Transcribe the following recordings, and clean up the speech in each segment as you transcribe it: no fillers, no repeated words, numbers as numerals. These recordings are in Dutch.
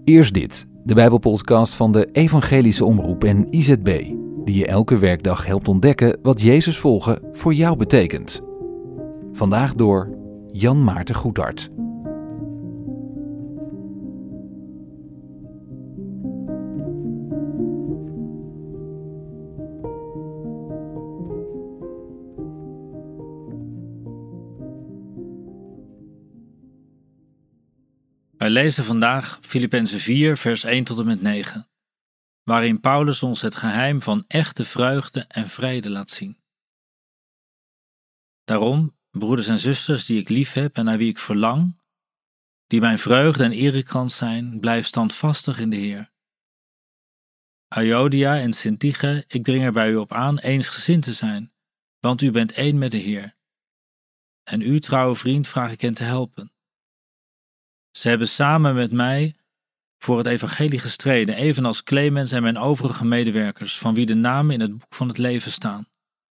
Eerst dit, de Bijbelpodcast van de Evangelische Omroep en IZB, die je elke werkdag helpt ontdekken wat Jezus volgen voor jou betekent. Vandaag door Jan Maarten Goedhart. Wij lezen vandaag Filippenzen 4, vers 1 tot en met 9, waarin Paulus ons het geheim van echte vreugde en vrede laat zien. Daarom, broeders en zusters die ik lief heb en naar wie ik verlang, die mijn vreugde en erekrans zijn, blijf standvastig in de Heer. Euodia en Syntyche, ik dring er bij u op aan eensgezind te zijn, want u bent één met de Heer. En u, trouwe vriend, vraag ik hen te helpen. Ze hebben samen met mij voor het evangelie gestreden, evenals Clemens en mijn overige medewerkers, van wie de namen in het boek van het leven staan.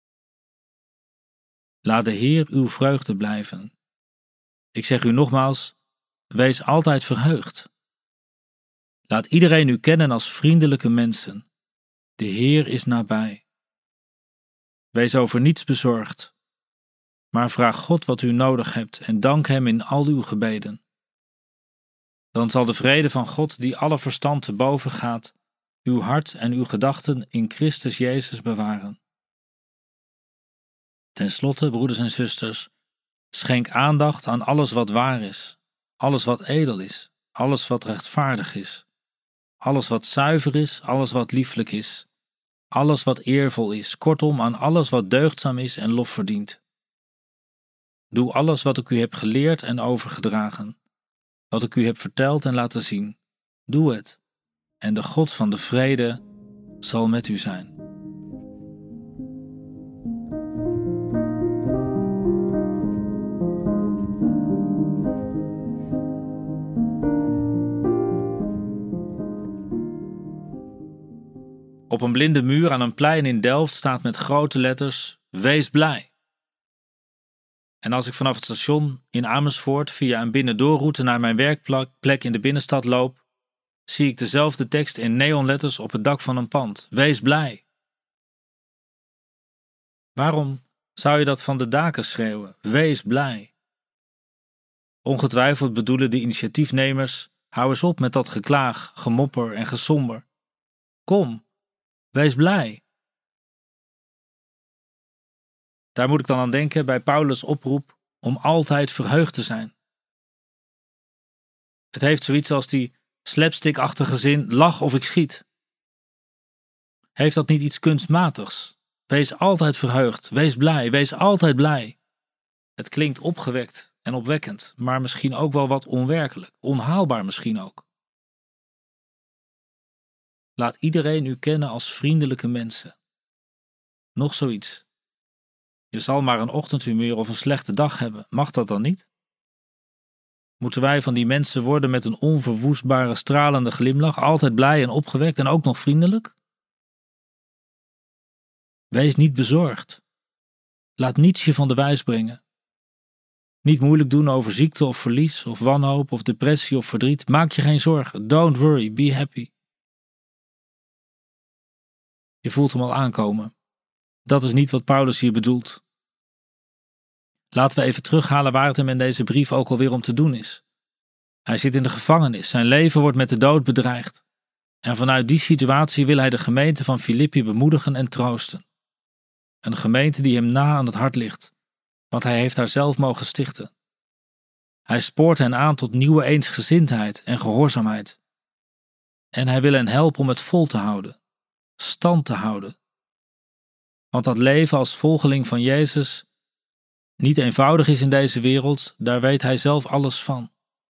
Laat de Heer uw vreugde blijven. Ik zeg u nogmaals, wees altijd verheugd. Laat iedereen u kennen als vriendelijke mensen. De Heer is nabij. Wees over niets bezorgd, maar vraag God wat u nodig hebt en dank Hem in al uw gebeden. Dan zal de vrede van God, die alle verstand te boven gaat, uw hart en uw gedachten in Christus Jezus bewaren. Ten slotte, broeders en zusters, schenk aandacht aan alles wat waar is, alles wat edel is, alles wat rechtvaardig is, alles wat zuiver is, alles wat lieflijk is, alles wat eervol is, kortom aan alles wat deugdzaam is en lof verdient. Doe alles wat ik u heb geleerd en overgedragen, wat ik u heb verteld en laten zien. Doe het, en de God van de vrede zal met u zijn. Op een blinde muur aan een plein in Delft staat met grote letters: Wees blij. En als ik vanaf het station in Amersfoort via een binnendoorroute naar mijn werkplek in de binnenstad loop, zie ik dezelfde tekst in neonletters op het dak van een pand. Wees blij. Waarom zou je dat van de daken schreeuwen? Wees blij. Ongetwijfeld bedoelen de initiatiefnemers: hou eens op met dat geklaag, gemopper en gesomber. Kom, wees blij. Daar moet ik dan aan denken bij Paulus' oproep om altijd verheugd te zijn. Het heeft zoiets als die slapstick-achtige zin: lach of ik schiet. Heeft dat niet iets kunstmatigs? Wees altijd verheugd, wees blij, wees altijd blij. Het klinkt opgewekt en opwekkend, maar misschien ook wel wat onwerkelijk, onhaalbaar misschien ook. Laat iedereen u kennen als vriendelijke mensen. Nog zoiets. Je zal maar een ochtendhumeur of een slechte dag hebben. Mag dat dan niet? Moeten wij van die mensen worden met een onverwoestbare, stralende glimlach, altijd blij en opgewekt en ook nog vriendelijk? Wees niet bezorgd. Laat niets je van de wijs brengen. Niet moeilijk doen over ziekte of verlies of wanhoop of depressie of verdriet. Maak je geen zorgen. Don't worry, be happy. Je voelt hem al aankomen. Dat is niet wat Paulus hier bedoelt. Laten we even terughalen waar het hem in deze brief ook alweer om te doen is. Hij zit in de gevangenis, zijn leven wordt met de dood bedreigd. En vanuit die situatie wil hij de gemeente van Filippi bemoedigen en troosten. Een gemeente die hem na aan het hart ligt, want hij heeft haar zelf mogen stichten. Hij spoort hen aan tot nieuwe eensgezindheid en gehoorzaamheid. En hij wil hen helpen om het vol te houden, stand te houden. Want dat leven als volgeling van Jezus niet eenvoudig is in deze wereld, daar weet hij zelf alles van.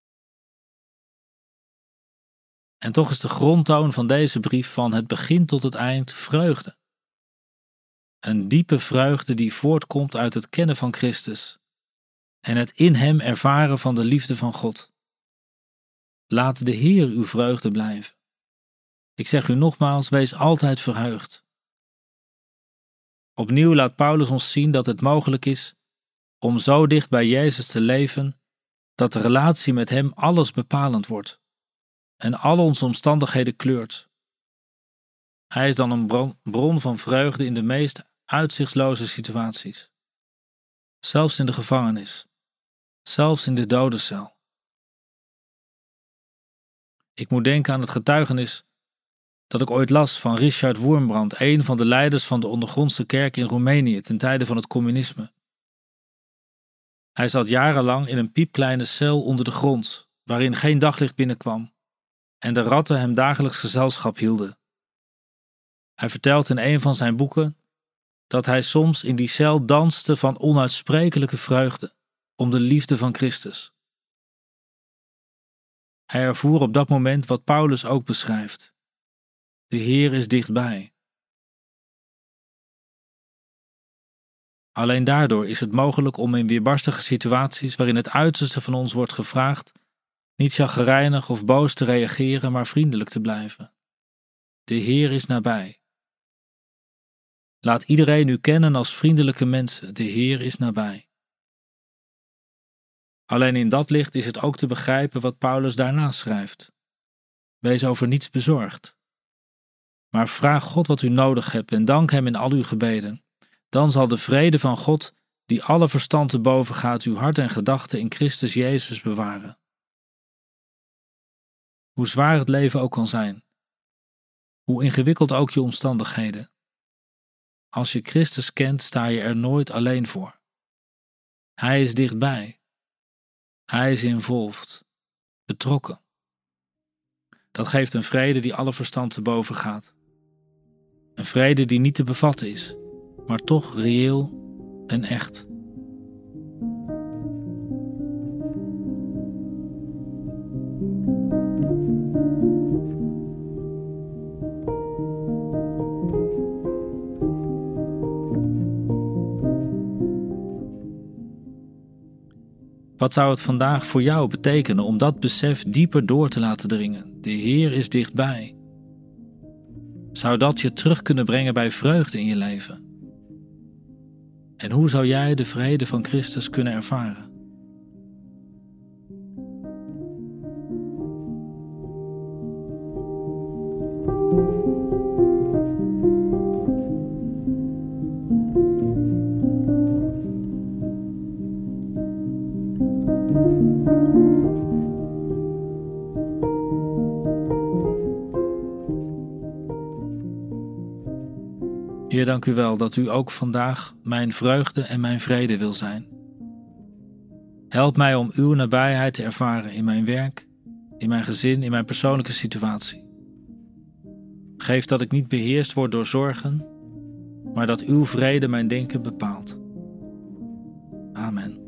En toch is de grondtoon van deze brief van het begin tot het eind vreugde. Een diepe vreugde die voortkomt uit het kennen van Christus en het in Hem ervaren van de liefde van God. Laat de Heer uw vreugde blijven. Ik zeg u nogmaals, wees altijd verheugd. Opnieuw laat Paulus ons zien dat het mogelijk is om zo dicht bij Jezus te leven dat de relatie met Hem alles bepalend wordt. en al onze omstandigheden kleurt. Hij is dan een bron van vreugde in de meest uitzichtsloze situaties. Zelfs in de gevangenis, zelfs in de dodencel. Ik moet denken aan het getuigenis dat ik ooit las van Richard Wurmbrand, een van de leiders van de ondergrondse kerk in Roemenië ten tijde van het communisme. Hij zat jarenlang in een piepkleine cel onder de grond, waarin geen daglicht binnenkwam, en de ratten hem dagelijks gezelschap hielden. Hij vertelt in een van zijn boeken dat hij soms in die cel danste van onuitsprekelijke vreugde om de liefde van Christus. Hij ervoer op dat moment wat Paulus ook beschrijft. De Heer is dichtbij. Alleen daardoor is het mogelijk om in weerbarstige situaties waarin het uiterste van ons wordt gevraagd, niet chagrijnig of boos te reageren, maar vriendelijk te blijven. De Heer is nabij. Laat iedereen u kennen als vriendelijke mensen. De Heer is nabij. Alleen in dat licht is het ook te begrijpen wat Paulus daarna schrijft. Wees over niets bezorgd. Maar vraag God wat u nodig hebt en dank Hem in al uw gebeden. Dan zal de vrede van God, die alle verstand te boven gaat, uw hart en gedachten in Christus Jezus bewaren. Hoe zwaar het leven ook kan zijn, hoe ingewikkeld ook je omstandigheden. Als je Christus kent, sta je er nooit alleen voor. Hij is dichtbij. Hij is involved, betrokken. Dat geeft een vrede die alle verstand te boven gaat. Een vrede die niet te bevatten is, maar toch reëel en echt. Wat zou het vandaag voor jou betekenen om dat besef dieper door te laten dringen? De Heer is dichtbij. Zou dat je terug kunnen brengen bij vreugde in je leven? En hoe zou jij de vrede van Christus kunnen ervaren? Heer, dank u wel dat u ook vandaag mijn vreugde en mijn vrede wil zijn. Help mij om uw nabijheid te ervaren in mijn werk, in mijn gezin, in mijn persoonlijke situatie. Geef dat ik niet beheerst word door zorgen, maar dat uw vrede mijn denken bepaalt. Amen.